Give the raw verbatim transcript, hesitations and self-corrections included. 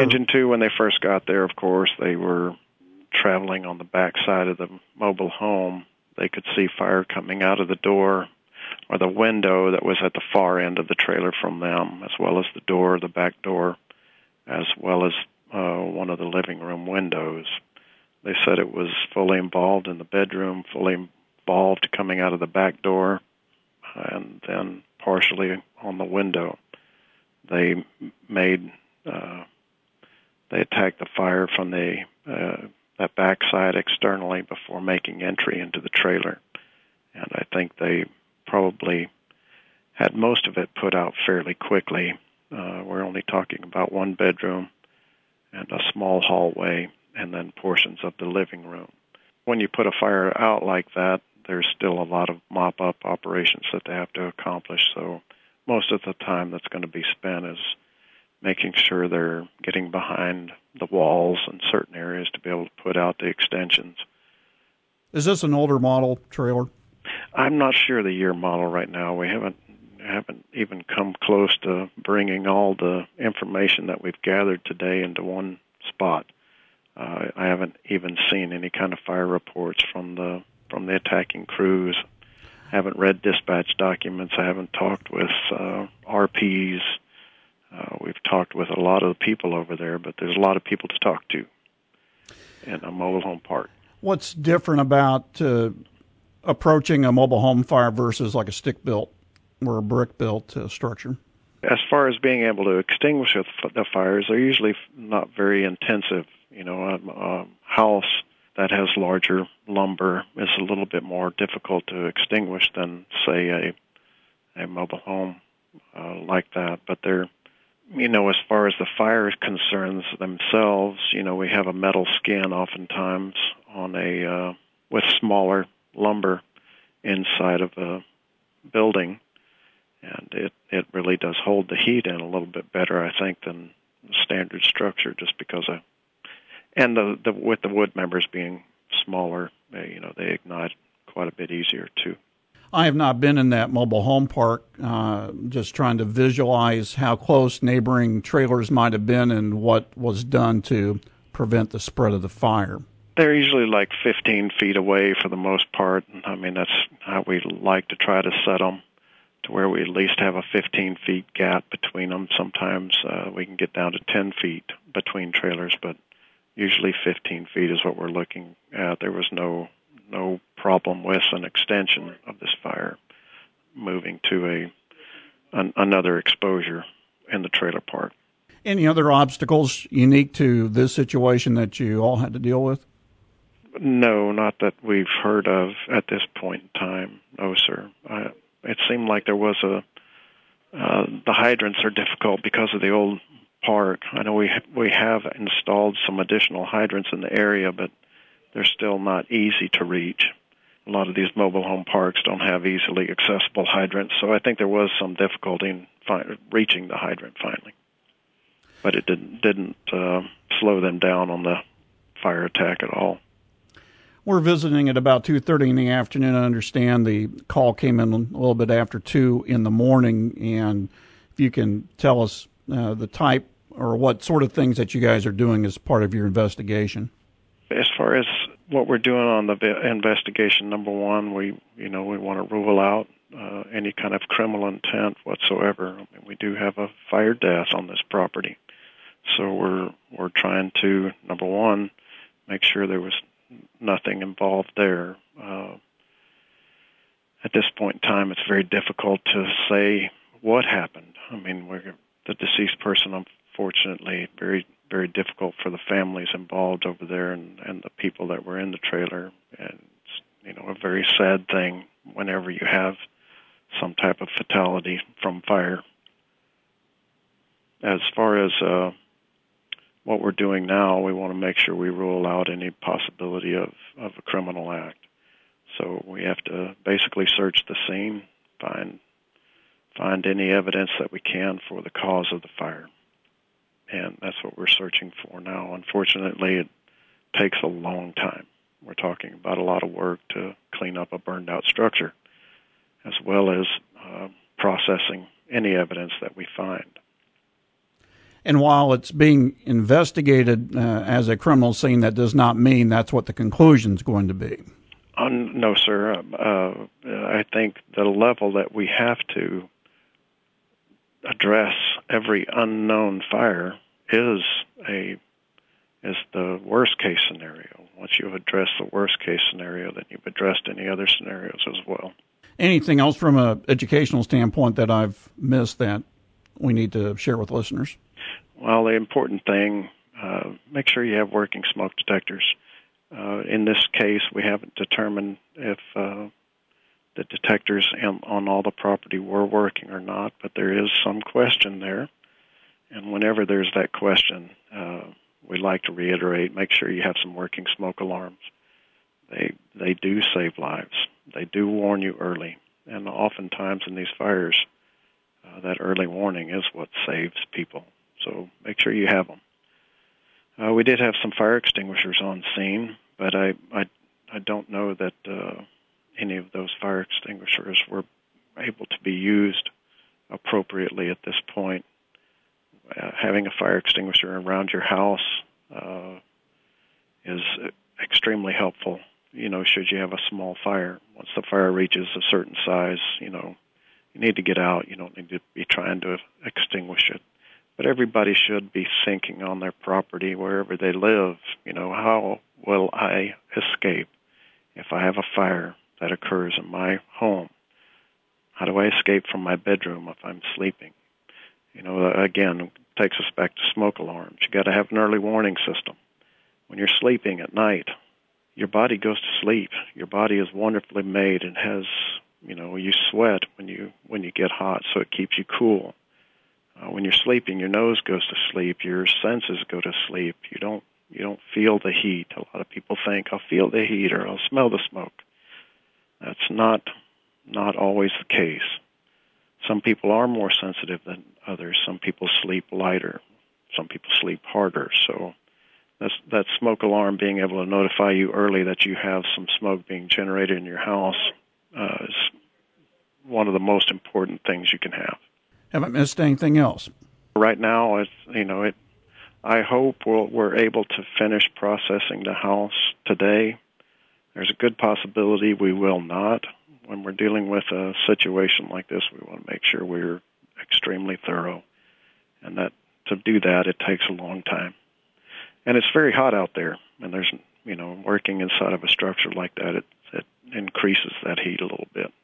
Engine two, when they first got there, of course, they were traveling on the back side of the mobile home. They could see fire coming out of the door or the window that was at the far end of the trailer from them, as well as the door, the back door, as well as uh, one of the living room windows. They said it was fully involved in the bedroom, fully involved coming out of the back door, and then partially on the window. They made, uh, they attacked the fire from the uh, that backside externally before making entry into the trailer. And I think they probably had most of it put out fairly quickly. Uh, we're only talking about one bedroom and a small hallway, and then portions of the living room. When you put a fire out like that, there's still a lot of mop-up operations that they have to accomplish, so most of the time that's going to be spent is making sure they're getting behind the walls in certain areas to be able to put out the extensions. Is this an older model trailer? I'm not sure the year model right now. We haven't haven't even come close to bringing all the information that we've gathered today into one spot. Uh, I haven't even seen any kind of fire reports from the from the attacking crews. I haven't read dispatch documents. I haven't talked with uh, R Ps. Uh, we've talked with a lot of the people over there, but there's a lot of people to talk to in a mobile home park. What's different about uh, approaching a mobile home fire versus like a stick-built or a brick-built uh, structure? As far as being able to extinguish the fires, they're usually not very intensive. You know, a, a house that has larger lumber is a little bit more difficult to extinguish than, say, a a mobile home uh, like that. But they're, you know, as far as the fire concerns themselves, you know, we have a metal skin oftentimes on a uh, with smaller lumber inside of a building, and it, it really does hold the heat in a little bit better, I think, than standard structure, just because of, and the, the with the wood members being smaller, they, you know, they ignite quite a bit easier too. I have not been in that mobile home park, uh, just trying to visualize how close neighboring trailers might have been and what was done to prevent the spread of the fire. They're usually like fifteen feet away for the most part. I mean, that's how we like to try to set them, to where we at least have a fifteen feet gap between them. Sometimes uh, we can get down to ten feet between trailers, but usually fifteen feet is what we're looking at. There was no no problem with an extension of this fire moving to a an, another exposure in the trailer park. Any other obstacles unique to this situation that you all had to deal with? No, not that we've heard of at this point in time. No, sir. I, it seemed like there was a uh, the hydrants are difficult because of the old park. I know we we have installed some additional hydrants in the area, but they're still not easy to reach. A lot of these mobile home parks don't have easily accessible hydrants, so I think there was some difficulty in fi- reaching the hydrant finally. But it didn't didn't uh, slow them down on the fire attack at all. We're visiting at about two thirty in the afternoon. I understand the call came in a little bit after two in the morning, and if you can tell us uh, the type or what sort of things that you guys are doing as part of your investigation. As far as what we're doing on the investigation, number one, we you know we want to rule out uh, any kind of criminal intent whatsoever. I mean, we do have a fire death on this property, so we're we're trying to, number one, make sure there was nothing involved there. Uh, at this point in time, it's very difficult to say what happened. I mean, we're, the deceased person, unfortunately, very very difficult for the families involved over there and, and the people that were in the trailer. And it's, you know, a very sad thing whenever you have some type of fatality from fire. As far as uh, what we're doing now, we want to make sure we rule out any possibility of, of a criminal act. So we have to basically search the scene, find find any evidence that we can for the cause of the fire. And that's what we're searching for now. Unfortunately, it takes a long time. We're talking about a lot of work to clean up a burned-out structure, as well as uh, processing any evidence that we find. And while it's being investigated uh, as a criminal scene, that does not mean that's what the conclusion is going to be. Uh, no, sir. Uh, I think the level that we have to address every unknown fire is a is the worst case scenario. Once you've addressed the worst case scenario, then you've addressed any other scenarios as well. Anything else from an educational standpoint that I've missed that we need to share with listeners? Well, the important thing, uh, make sure you have working smoke detectors. Uh, in this case, we haven't determined if uh, the detectors on, on all the property were working or not, but there is some question there. And whenever there's that question, uh, we like to reiterate, make sure you have some working smoke alarms. They they do save lives. They do warn you early. And oftentimes in these fires, uh, that early warning is what saves people. So make sure you have them. Uh, we did have some fire extinguishers on scene, but I I, I don't know that uh, any of those fire extinguishers were able to be used appropriately at this point. Uh, having a fire extinguisher around your house uh, is extremely helpful. You know, should you have a small fire, once the fire reaches a certain size, you know, you need to get out. You don't need to be trying to extinguish it. But everybody should be thinking on their property, wherever they live, you know, how will I escape if I have a fire that occurs in my home? How do I escape from my bedroom if I'm sleeping? You know, again, it takes us back to smoke alarms. You got to have an early warning system. When you're sleeping at night, your body goes to sleep. Your body is wonderfully made and has, you know, you sweat when you when you get hot, so it keeps you cool. Uh, when you're sleeping, your nose goes to sleep. Your senses go to sleep. You don't you don't feel the heat. A lot of people think, I'll feel the heat or I'll smell the smoke. That's not not always the case. Some people are more sensitive than others. Some people sleep lighter. Some people sleep harder. So that's, that smoke alarm being able to notify you early that you have some smoke being generated in your house uh, is one of the most important things you can have. Haven't missed anything else? Right now, it's, you know, it. I hope we'll, we're able to finish processing the house today. There's a good possibility we will not. When we're dealing with a situation like this, we want to make sure we're extremely thorough. And that to do that, it takes a long time. And it's very hot out there. And there's, you know, working inside of a structure like that, it, it increases that heat a little bit.